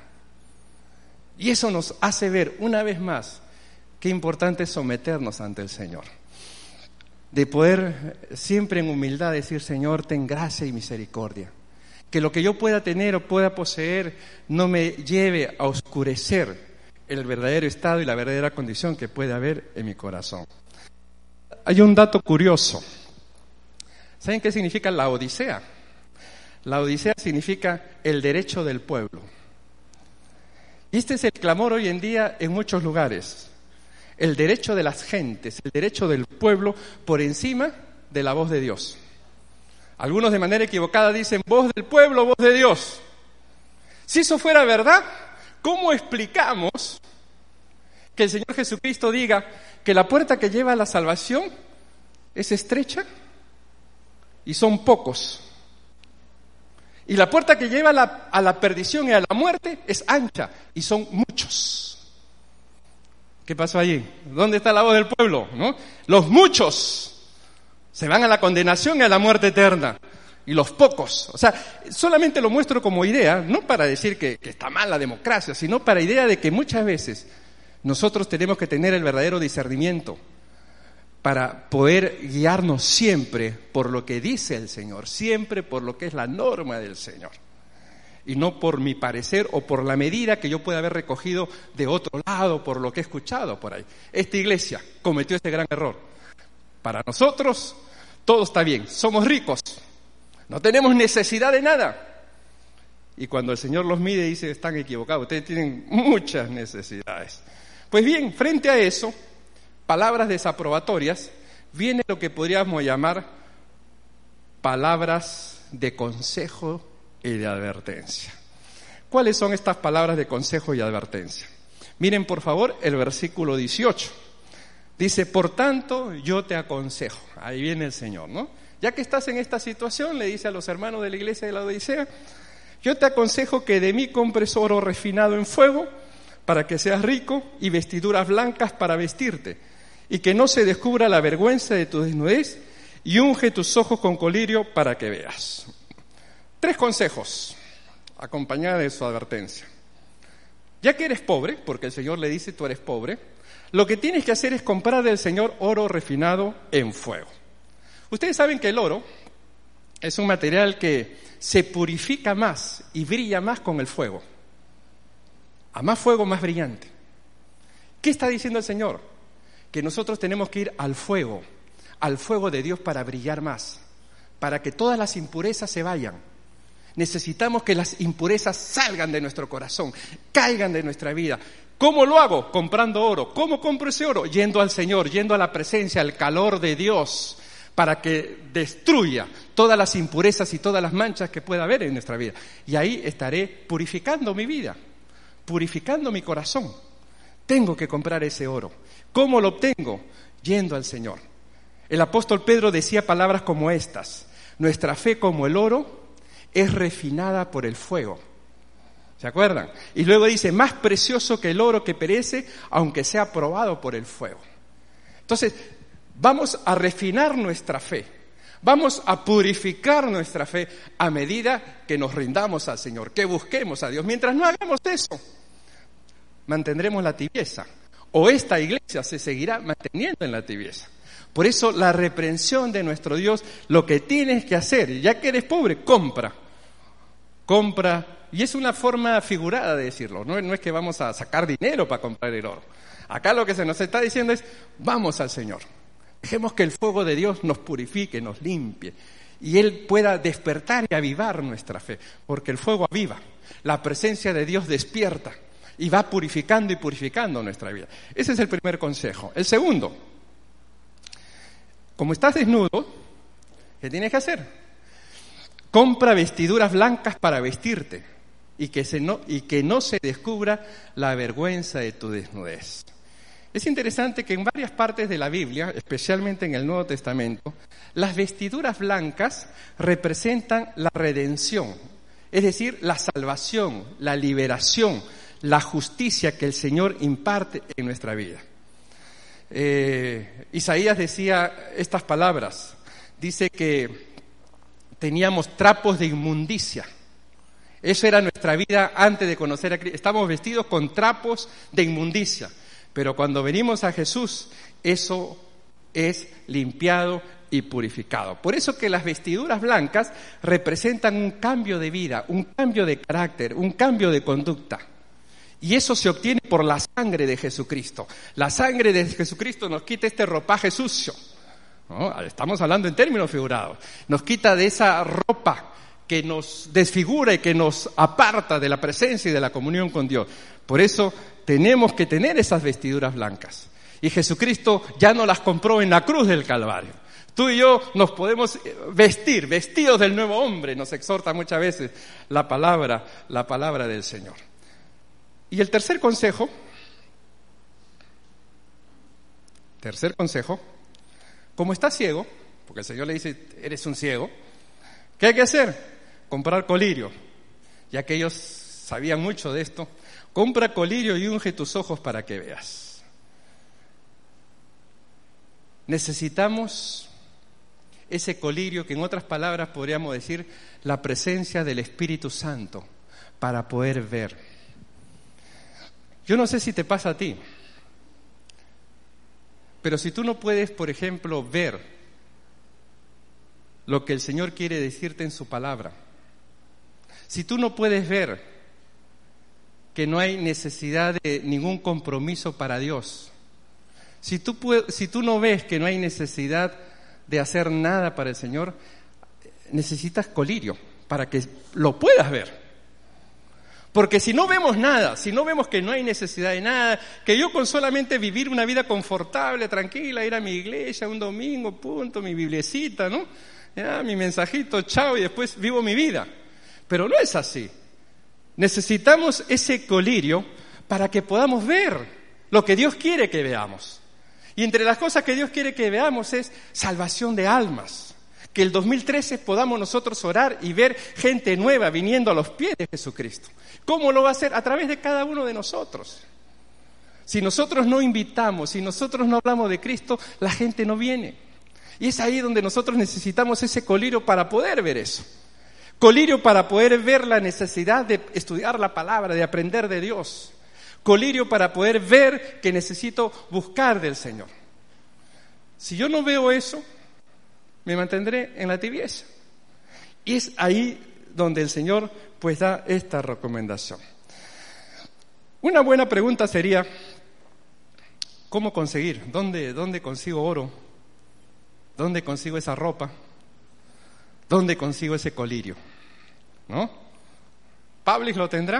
Y eso nos hace ver una vez más qué importante es someternos ante el Señor. De poder siempre en humildad decir, Señor, ten gracia y misericordia. Que lo que yo pueda tener o pueda poseer no me lleve a oscurecer el verdadero estado y la verdadera condición que puede haber en mi corazón. Hay un dato curioso. ¿Saben qué significa la Odisea? La Odisea significa el derecho del pueblo. Y este es el clamor hoy en día en muchos lugares. El derecho de las gentes, el derecho del pueblo por encima de la voz de Dios. Algunos de manera equivocada dicen voz del pueblo, voz de Dios. Si eso fuera verdad, ¿cómo explicamos que el Señor Jesucristo diga que la puerta que lleva a la salvación es estrecha y son pocos? Y la puerta que lleva a la, a la perdición y a la muerte es ancha y son muchos. ¿Qué pasó allí? ¿Dónde está la voz del pueblo? ¿No? Los muchos se van a la condenación y a la muerte eterna. Y los pocos. O sea, solamente lo muestro como idea, no para decir que, que está mal la democracia, sino para idea de que muchas veces nosotros tenemos que tener el verdadero discernimiento para poder guiarnos siempre por lo que dice el Señor, siempre por lo que es la norma del Señor. Y no por mi parecer o por la medida que yo pueda haber recogido de otro lado, por lo que he escuchado por ahí. Esta iglesia cometió este gran error. Para nosotros todo está bien, somos ricos, no tenemos necesidad de nada. Y cuando el Señor los mide dice, están equivocados, ustedes tienen muchas necesidades. Pues bien, frente a eso, palabras desaprobatorias, viene lo que podríamos llamar palabras de consejo y de advertencia. ¿Cuáles son estas palabras de consejo y advertencia? Miren por favor el versículo dieciocho. Dice, por tanto yo te aconsejo. Ahí viene el Señor, ¿no? Ya que estás en esta situación, le dice a los hermanos de la iglesia de la Odisea, yo te aconsejo que de mí compres oro refinado en fuego para que seas rico y vestiduras blancas para vestirte y que no se descubra la vergüenza de tu desnudez y unge tus ojos con colirio para que veas. Tres consejos, acompañada de su advertencia. Ya que eres pobre, porque el Señor le dice tú eres pobre, lo que tienes que hacer es comprar del Señor oro refinado en fuego. Ustedes saben que el oro es un material que se purifica más y brilla más con el fuego. A más fuego, más brillante. ¿Qué está diciendo el Señor? Que nosotros tenemos que ir al fuego, al fuego de Dios para brillar más, para que todas las impurezas se vayan. Necesitamos que las impurezas salgan de nuestro corazón, caigan de nuestra vida. ¿Cómo lo hago? Comprando oro. ¿Cómo compro ese oro? Yendo al Señor, yendo a la presencia, al calor de Dios, para que destruya todas las impurezas y todas las manchas que pueda haber en nuestra vida. Y ahí estaré purificando mi vida, purificando mi corazón. Tengo que comprar ese oro. ¿Cómo lo obtengo? Yendo al Señor. El apóstol Pedro decía palabras como estas: nuestra fe como el oro es refinada por el fuego. ¿Se acuerdan? Y luego dice, más precioso que el oro que perece, aunque sea probado por el fuego. Entonces, vamos a refinar nuestra fe, vamos a purificar nuestra fe a medida que nos rindamos al Señor, que busquemos a Dios. Mientras no hagamos eso, mantendremos la tibieza o esta iglesia se seguirá manteniendo en la tibieza. Por eso la reprensión de nuestro Dios, lo que tienes que hacer, ya que eres pobre, compra. Compra, y es una forma figurada de decirlo, no, no es que vamos a sacar dinero para comprar el oro. Acá lo que se nos está diciendo es, vamos al Señor. Dejemos que el fuego de Dios nos purifique, nos limpie, y Él pueda despertar y avivar nuestra fe, porque el fuego aviva, la presencia de Dios despierta, y va purificando y purificando nuestra vida. Ese es el primer consejo. El segundo, como estás desnudo, ¿qué tienes que hacer? Compra vestiduras blancas para vestirte y que, se no, y que no se descubra la vergüenza de tu desnudez. Es interesante que en varias partes de la Biblia, especialmente en el Nuevo Testamento, las vestiduras blancas representan la redención, es decir, la salvación, la liberación, la justicia que el Señor imparte en nuestra vida. Eh, Isaías decía estas palabras, dice que teníamos trapos de inmundicia. Eso era nuestra vida antes de conocer a Cristo. Estamos vestidos con trapos de inmundicia, pero cuando venimos a Jesús, eso es limpiado y purificado. Por eso que las vestiduras blancas representan un cambio de vida, un cambio de carácter, un cambio de conducta. Y eso se obtiene por la sangre de Jesucristo. La sangre de Jesucristo nos quita este ropaje sucio, ¿no? Estamos hablando en términos figurados. Nos quita de esa ropa que nos desfigura y que nos aparta de la presencia y de la comunión con Dios. Por eso tenemos que tener esas vestiduras blancas. Y Jesucristo ya nos las compró en la cruz del Calvario. Tú y yo nos podemos vestir, vestidos del nuevo hombre, nos exhorta muchas veces la palabra, la palabra del Señor. Y el tercer consejo, tercer consejo, como estás ciego, porque el Señor le dice, eres un ciego, ¿qué hay que hacer? Comprar colirio. Ya que ellos sabían mucho de esto, compra colirio y unge tus ojos para que veas. Necesitamos ese colirio, que en otras palabras podríamos decir la presencia del Espíritu Santo, para poder ver. Yo no sé si te pasa a ti, pero si tú no puedes, por ejemplo, ver lo que el Señor quiere decirte en su palabra, si tú no puedes ver que no hay necesidad de ningún compromiso para Dios, si tú, si tú no ves que no hay necesidad de hacer nada para el Señor, necesitas colirio para que lo puedas ver. Porque si no vemos nada, si no vemos que no hay necesidad de nada, que yo con solamente vivir una vida confortable, tranquila, ir a mi iglesia un domingo, punto, mi biblicita, ¿no? Ya, mi mensajito, chao, y después vivo mi vida. Pero no es así. Necesitamos ese colirio para que podamos ver lo que Dios quiere que veamos. Y entre las cosas que Dios quiere que veamos es salvación de almas. Que el dos mil trece podamos nosotros orar y ver gente nueva viniendo a los pies de Jesucristo. ¿Cómo lo va a hacer? A través de cada uno de nosotros. Si nosotros no invitamos, si nosotros no hablamos de Cristo, la gente no viene. Y es ahí donde nosotros necesitamos ese colirio para poder ver eso. Colirio para poder ver la necesidad de estudiar la palabra, de aprender de Dios. Colirio para poder ver que necesito buscar del Señor. Si yo no veo eso, me mantendré en la tibieza. Y es ahí donde el Señor pues da esta recomendación. Una buena pregunta sería, ¿cómo conseguir? ¿Dónde, dónde consigo oro? ¿Dónde consigo esa ropa? ¿Dónde consigo ese colirio? ¿No? ¿Publix lo tendrá?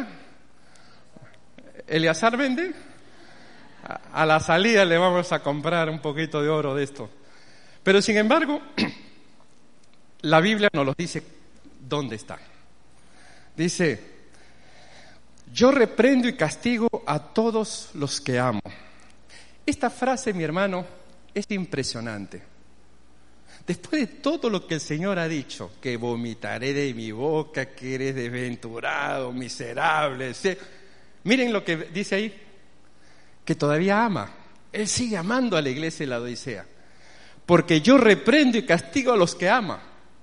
¿Eleazar vende? A la salida le vamos a comprar un poquito de oro de esto. Pero sin embargo, la Biblia nos lo dice dónde está. Dice, yo reprendo y castigo a todos los que amo. Esta frase, mi hermano, es impresionante. Después de todo lo que el Señor ha dicho, que vomitaré de mi boca, que eres desventurado, miserable, ¿sí? Miren lo que dice ahí, que todavía ama. Él sigue amando a la iglesia de la Odisea. Porque yo reprendo y castigo a los que ama.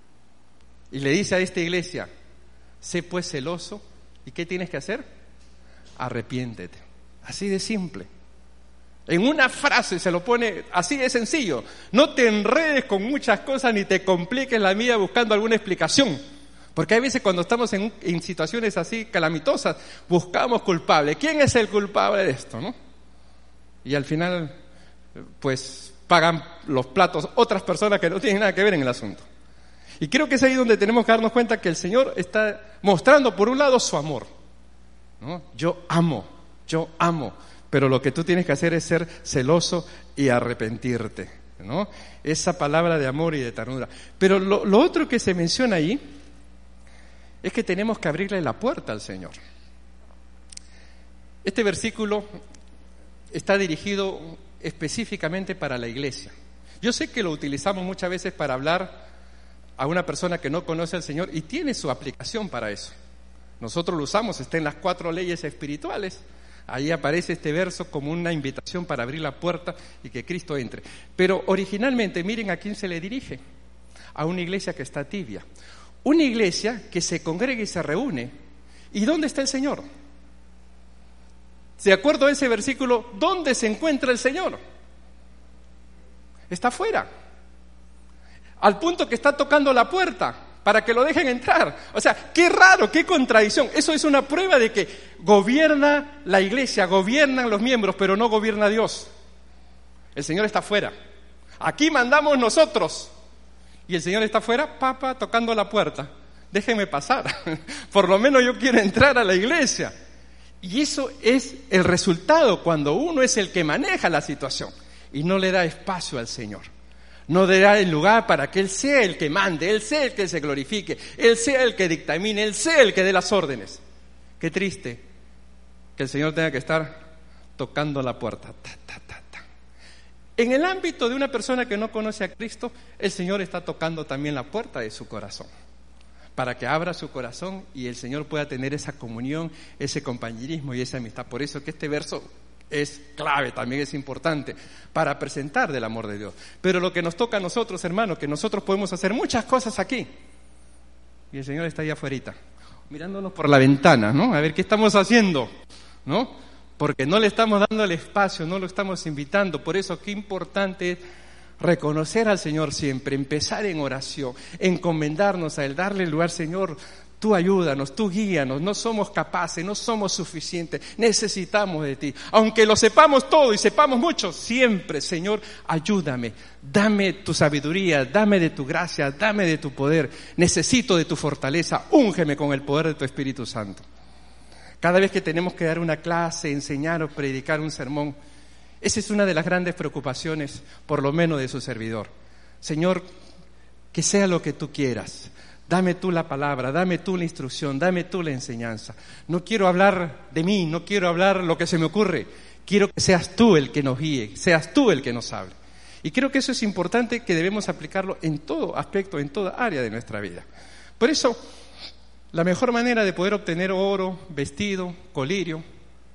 Y le dice a esta iglesia, sé pues celoso, ¿y qué tienes que hacer? Arrepiéntete. Así de simple. En una frase se lo pone así de sencillo. No te enredes con muchas cosas ni te compliques la vida buscando alguna explicación. Porque hay veces cuando estamos en, en situaciones así calamitosas, buscamos culpables. ¿Quién es el culpable de esto, no? Y al final, pues, pagan los platos otras personas que no tienen nada que ver en el asunto. Y creo que es ahí donde tenemos que darnos cuenta que el Señor está mostrando, por un lado, su amor, ¿no? Yo amo, yo amo. Pero lo que tú tienes que hacer es ser celoso y arrepentirte, ¿no? Esa palabra de amor y de ternura. Pero lo, lo otro que se menciona ahí es que tenemos que abrirle la puerta al Señor. Este versículo está dirigido específicamente para la iglesia. Yo sé que lo utilizamos muchas veces para hablar a una persona que no conoce al Señor y tiene su aplicación para eso. Nosotros lo usamos, está en las cuatro leyes espirituales. Ahí aparece este verso como una invitación para abrir la puerta y que Cristo entre. Pero originalmente, miren a quién se le dirige. A una iglesia que está tibia. Una iglesia que se congrega y se reúne. ¿Y dónde está el Señor? De acuerdo a ese versículo, ¿dónde se encuentra el Señor? Está afuera. Al punto que está tocando la puerta para que lo dejen entrar. O sea, qué raro, qué contradicción. Eso es una prueba de que gobierna la iglesia, gobiernan los miembros, pero no gobierna Dios. El Señor está afuera. Aquí mandamos nosotros. Y el Señor está afuera, papa, tocando la puerta. Déjenme pasar. Por lo menos yo quiero entrar a la iglesia. Y eso es el resultado cuando uno es el que maneja la situación y no le da espacio al Señor. No le da el lugar para que Él sea el que mande, Él sea el que se glorifique, Él sea el que dictamine, Él sea el que dé las órdenes. Qué triste que el Señor tenga que estar tocando la puerta. Ta, ta, ta, ta. En el ámbito de una persona que no conoce a Cristo, el Señor está tocando también la puerta de su corazón, para que abra su corazón y el Señor pueda tener esa comunión, ese compañerismo y esa amistad. Por eso que este verso es clave, también es importante para presentar del amor de Dios. Pero lo que nos toca a nosotros, hermanos, que nosotros podemos hacer muchas cosas aquí y el Señor está ahí afuera, mirándonos por la ventana, ¿no? A ver qué estamos haciendo, ¿no? Porque no le estamos dando el espacio, no lo estamos invitando. Por eso qué importante es reconocer al Señor siempre, empezar en oración, encomendarnos a Él, darle el lugar. Señor, tú ayúdanos, tú guíanos, no somos capaces, no somos suficientes, necesitamos de ti. Aunque lo sepamos todo y sepamos mucho, siempre, Señor, ayúdame, dame tu sabiduría, dame de tu gracia, dame de tu poder, necesito de tu fortaleza, úngeme con el poder de tu Espíritu Santo. Cada vez que tenemos que dar una clase, enseñar o predicar un sermón, esa es una de las grandes preocupaciones, por lo menos de su servidor. Señor, que sea lo que tú quieras. Dame tú la palabra, dame tú la instrucción, dame tú la enseñanza. No quiero hablar de mí, no quiero hablar lo que se me ocurre. Quiero que seas tú el que nos guíe, seas tú el que nos hable. Y creo que eso es importante, que debemos aplicarlo en todo aspecto, en toda área de nuestra vida. Por eso, la mejor manera de poder obtener oro, vestido, colirio,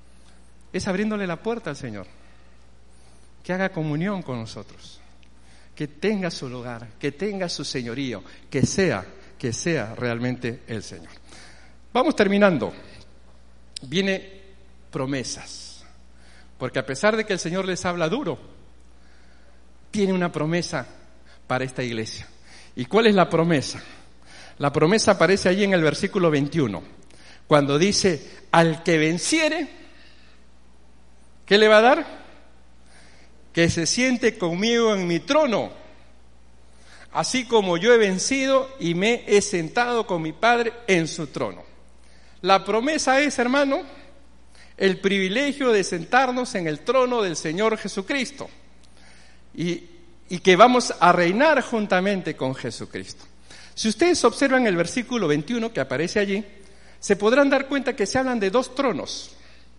es abriéndole la puerta al Señor. Que haga comunión con nosotros, que tenga su lugar, que tenga su señorío, que sea, que sea realmente el Señor. Vamos terminando. Viene promesas, porque a pesar de que el Señor les habla duro, tiene una promesa para esta iglesia. ¿Y cuál es la promesa? La promesa aparece allí en el versículo veintiuno, cuando dice: al que venciere, ¿qué le va a dar? Que se siente conmigo en mi trono, así como yo he vencido y me he sentado con mi Padre en su trono. La promesa es, hermano, el privilegio de sentarnos en el trono del Señor Jesucristo y, y que vamos a reinar juntamente con Jesucristo. Si ustedes observan el versículo veintiuno que aparece allí, se podrán dar cuenta que se hablan de dos tronos.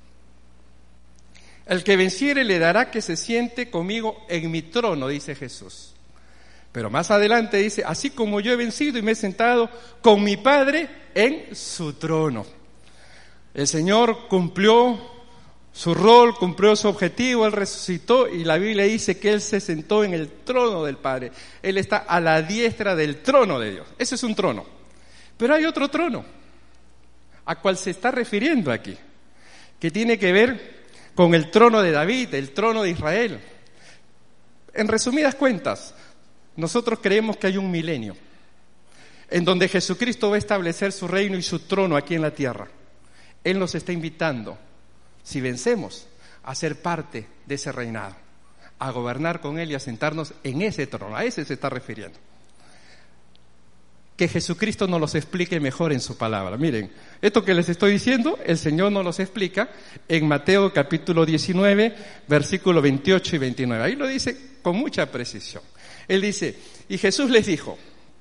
El que venciere le dará que se siente conmigo en mi trono, dice Jesús. Pero más adelante dice: así como yo he vencido y me he sentado con mi Padre en su trono. El Señor cumplió su rol, cumplió su objetivo, Él resucitó y la Biblia dice que Él se sentó en el trono del Padre. Él está a la diestra del trono de Dios. Ese es un trono. Pero hay otro trono, a cual se está refiriendo aquí, que tiene que ver con el trono de David, el trono de Israel. En resumidas cuentas, nosotros creemos que hay un milenio en donde Jesucristo va a establecer su reino y su trono aquí en la tierra. Él nos está invitando, si vencemos, a ser parte de ese reinado, a gobernar con Él y a sentarnos en ese trono. A ese se está refiriendo. Que Jesucristo nos los explique mejor en su palabra. Miren, esto que les estoy diciendo, el Señor nos los explica en Mateo capítulo diecinueve, versículos veintiocho y veintinueve. Ahí lo dice con mucha precisión. Él dice, y Jesús les dijo,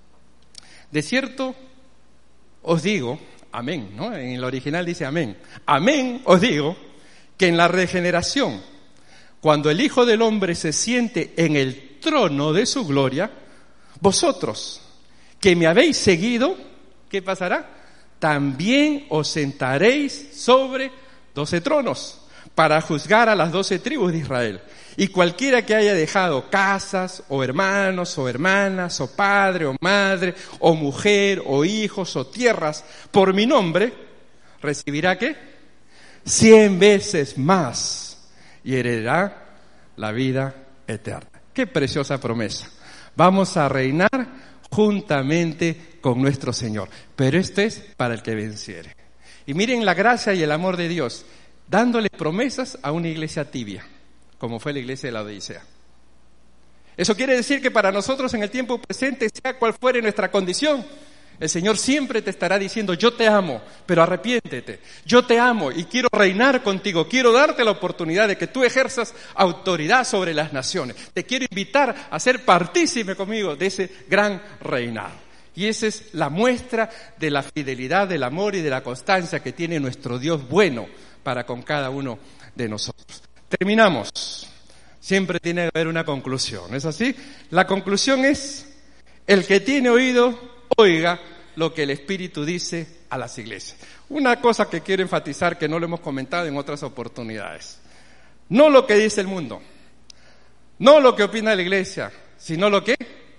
de cierto os digo, amén, ¿no? En el original dice amén. Amén os digo que en la regeneración, cuando el Hijo del Hombre se siente en el trono de su gloria, vosotros que me habéis seguido, ¿qué pasará? También os sentaréis sobre doce tronos para juzgar a las doce tribus de Israel. Y cualquiera que haya dejado casas, o hermanos, o hermanas, o padre, o madre, o mujer, o hijos, o tierras, por mi nombre, recibirá ¿qué? Cien veces más y heredará la vida eterna. Qué preciosa promesa. Vamos a reinar juntamente con nuestro Señor. Pero esto es para el que venciere. Y miren la gracia y el amor de Dios, dándole promesas a una iglesia tibia, como fue la iglesia de la Odisea. Eso quiere decir que para nosotros en el tiempo presente, sea cual fuere nuestra condición, el Señor siempre te estará diciendo, yo te amo, pero arrepiéntete. Yo te amo y quiero reinar contigo. Quiero darte la oportunidad de que tú ejerzas autoridad sobre las naciones. Te quiero invitar a ser partícipe conmigo de ese gran reinado. Y esa es la muestra de la fidelidad, del amor y de la constancia que tiene nuestro Dios bueno para con cada uno de nosotros. Terminamos. Siempre tiene que haber una conclusión, ¿es así? La conclusión es, el que tiene oído, oiga lo que el Espíritu dice a las iglesias. Una cosa que quiero enfatizar, que no lo hemos comentado en otras oportunidades. No lo que dice el mundo, no lo que opina la iglesia, sino lo que,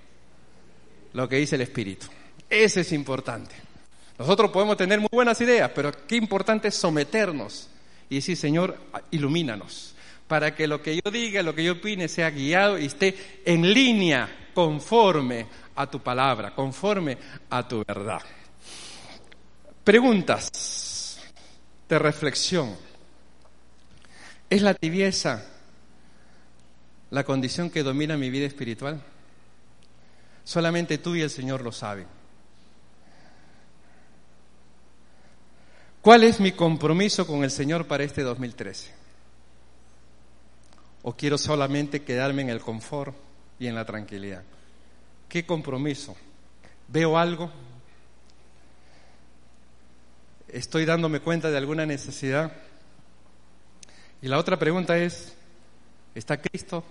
lo que dice el Espíritu. Ese es importante. Nosotros podemos tener muy buenas ideas, pero qué importante es someternos y decir, Señor, ilumínanos, para que lo que yo diga, lo que yo opine sea guiado y esté en línea, conforme a tu palabra, conforme a tu verdad. Preguntas de reflexión. ¿Es la tibieza la condición que domina mi vida espiritual? Solamente tú y el Señor lo saben. ¿Cuál es mi compromiso con el Señor para este dos mil trece? ¿O quiero solamente quedarme en el confort y en la tranquilidad? ¿Qué compromiso? ¿Veo algo? ¿Estoy dándome cuenta de alguna necesidad? Y la otra pregunta es, ¿está Cristo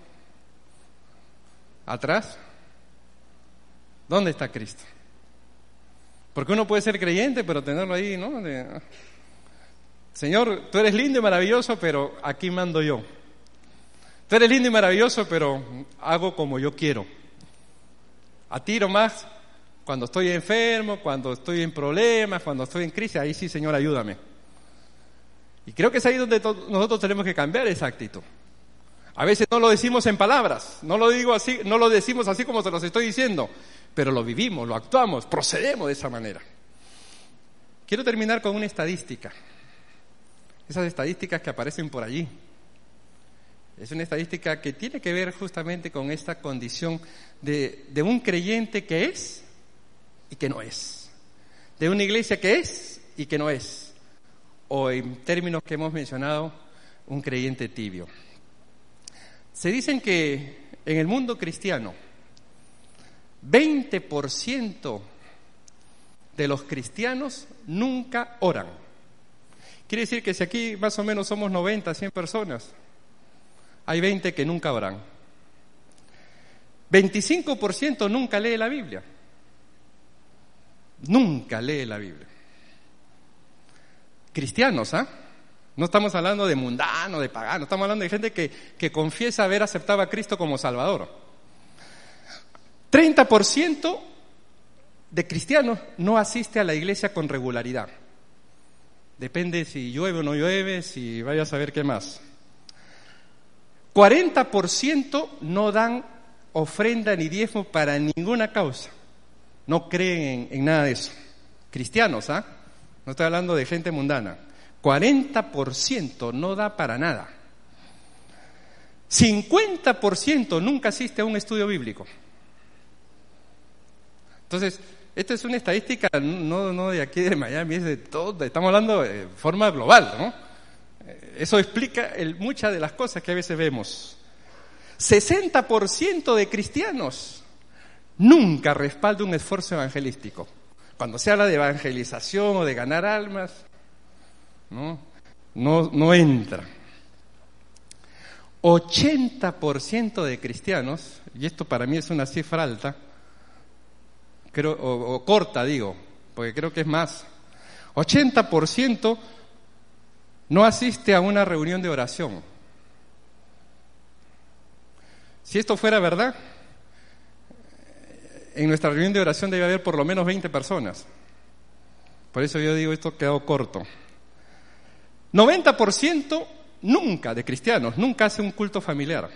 atrás? ¿Dónde está Cristo? Porque uno puede ser creyente, pero tenerlo ahí, ¿no? De, Señor, tú eres lindo y maravilloso, pero aquí mando yo. Tú eres lindo y maravilloso, pero hago como yo quiero. A ti nomás, cuando estoy enfermo, cuando estoy en problemas, cuando estoy en crisis, ahí sí, Señor, ayúdame. Y creo que es ahí donde to- nosotros tenemos que cambiar esa actitud. A veces no lo decimos en palabras, no lo digo así, no lo decimos así como se los estoy diciendo, pero lo vivimos, lo actuamos, procedemos de esa manera. Quiero terminar con una estadística. Esas estadísticas que aparecen por allí. Es una estadística que tiene que ver justamente con esta condición de, de un creyente que es y que no es. De una iglesia que es y que no es. O en términos que hemos mencionado, un creyente tibio. Se dicen que en el mundo cristiano, veinte por ciento de los cristianos nunca oran. Quiere decir que si aquí más o menos somos noventa, cien personas, hay veinte que nunca oran. veinticinco por ciento nunca lee la Biblia. Nunca lee la Biblia. Cristianos, ¿ah? ¿eh? No estamos hablando de mundano, de pagano, estamos hablando de gente que, que confiesa haber aceptado a Cristo como Salvador. treinta por ciento de cristianos no asiste a la iglesia con regularidad. Depende si llueve o no llueve, si vaya a saber qué más. cuarenta por ciento no dan ofrenda ni diezmo para ninguna causa. No creen en, en nada de eso. Cristianos, ¿ah? ¿eh? No estoy hablando de gente mundana. cuarenta por ciento no da para nada. cincuenta por ciento nunca asiste a un estudio bíblico. Entonces, esta es una estadística no, no de aquí de Miami, es de todo, estamos hablando de forma global, ¿no? Eso explica el, muchas de las cosas que a veces vemos. sesenta por ciento de cristianos nunca respalda un esfuerzo evangelístico. Cuando se habla de evangelización o de ganar almas, no, no, no entra. ochenta por ciento de cristianos, y esto para mí es una cifra alta, creo, o, o corta digo, porque creo que es más, ochenta por ciento no asiste a una reunión de oración. Si esto fuera verdad, en nuestra reunión de oración debe haber por lo menos veinte personas. Por eso yo digo, esto quedó corto. noventa por ciento nunca, de cristianos, nunca hace un culto familiar.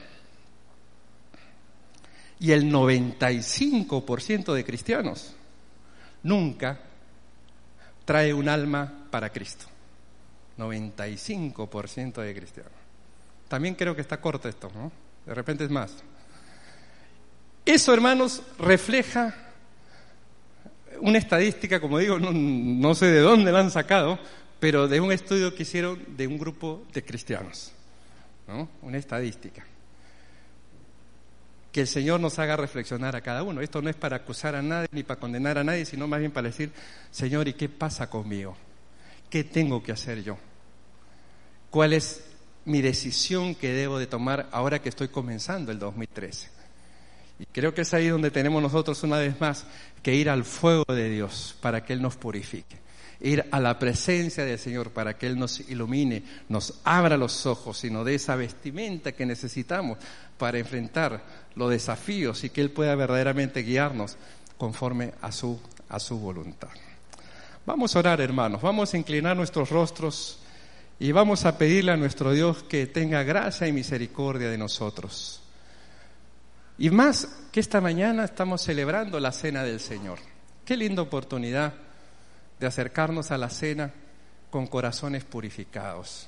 Y el noventa y cinco por ciento de cristianos nunca trae un alma para Cristo. noventa y cinco por ciento de cristianos. También creo que está corto esto, ¿no? De repente es más. Eso, hermanos, refleja una estadística, como digo, no, no sé de dónde la han sacado, pero de un estudio que hicieron de un grupo de cristianos, ¿no? Una estadística. Que el Señor nos haga reflexionar a cada uno. Esto no es para acusar a nadie ni para condenar a nadie, sino más bien para decir, Señor, ¿y qué pasa conmigo? ¿Qué tengo que hacer yo? ¿Cuál es mi decisión que debo de tomar ahora que estoy comenzando el dos mil trece? Y creo que es ahí donde tenemos nosotros una vez más que ir al fuego de Dios para que Él nos purifique. Ir a la presencia del Señor para que Él nos ilumine, nos abra los ojos y nos dé esa vestimenta que necesitamos para enfrentar los desafíos y que Él pueda verdaderamente guiarnos conforme a su, a su voluntad. Vamos a orar, hermanos, vamos a inclinar nuestros rostros y vamos a pedirle a nuestro Dios que tenga gracia y misericordia de nosotros. Y más que esta mañana estamos celebrando la Cena del Señor. Qué linda oportunidad de acercarnos a la cena con corazones purificados.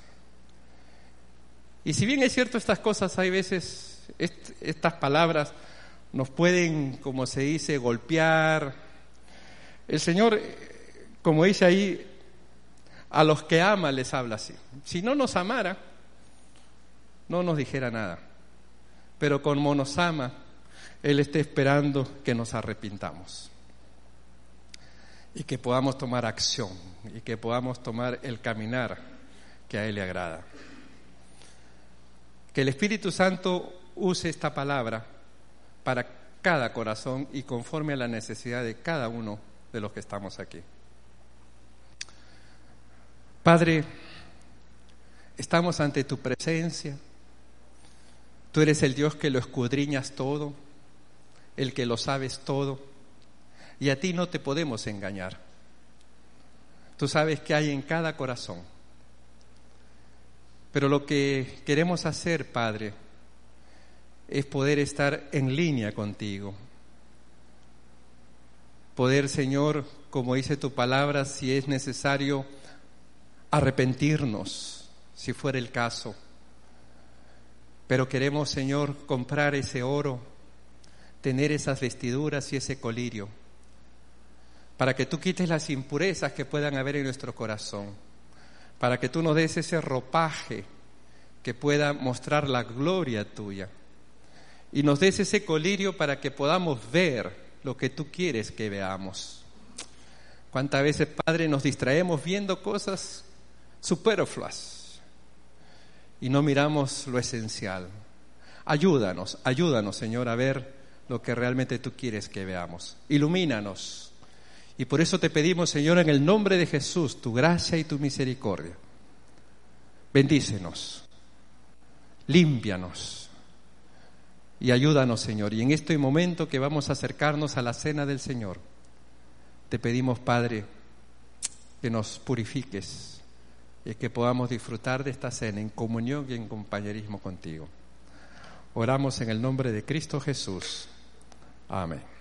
Y si bien es cierto estas cosas, hay veces est- estas palabras nos pueden, como se dice, golpear. El Señor, como dice ahí, a los que ama les habla así. Si no nos amara, no nos dijera nada. Pero como nos ama, Él está esperando que nos arrepintamos. Y que podamos tomar acción. Y que podamos tomar el caminar que a Él le agrada. Que el Espíritu Santo use esta palabra para cada corazón y conforme a la necesidad de cada uno de los que estamos aquí. Padre, estamos ante tu presencia. Tú eres el Dios que lo escudriñas todo, el que lo sabes todo, y a ti no te podemos engañar. Tú sabes qué hay en cada corazón. Pero lo que queremos hacer, Padre, es poder estar en línea contigo. Poder, Señor, como dice tu palabra, si es necesario, arrepentirnos, si fuera el caso. Pero queremos, Señor, comprar ese oro, tener esas vestiduras y ese colirio, para que tú quites las impurezas que puedan haber en nuestro corazón, para que tú nos des ese ropaje que pueda mostrar la gloria tuya, y nos des ese colirio para que podamos ver lo que tú quieres que veamos. ¿Cuántas veces, Padre, nos distraemos viendo cosas superfluas y no miramos lo esencial? Ayúdanos, ayúdanos, Señor, a ver lo que realmente tú quieres que veamos. Ilumínanos. Y por eso te pedimos, Señor, en el nombre de Jesús, tu gracia y tu misericordia. Bendícenos, límpianos y ayúdanos, Señor. Y en este momento que vamos a acercarnos a la cena del Señor, te pedimos, Padre, que nos purifiques y que podamos disfrutar de esta cena en comunión y en compañerismo contigo. Oramos en el nombre de Cristo Jesús. Amén.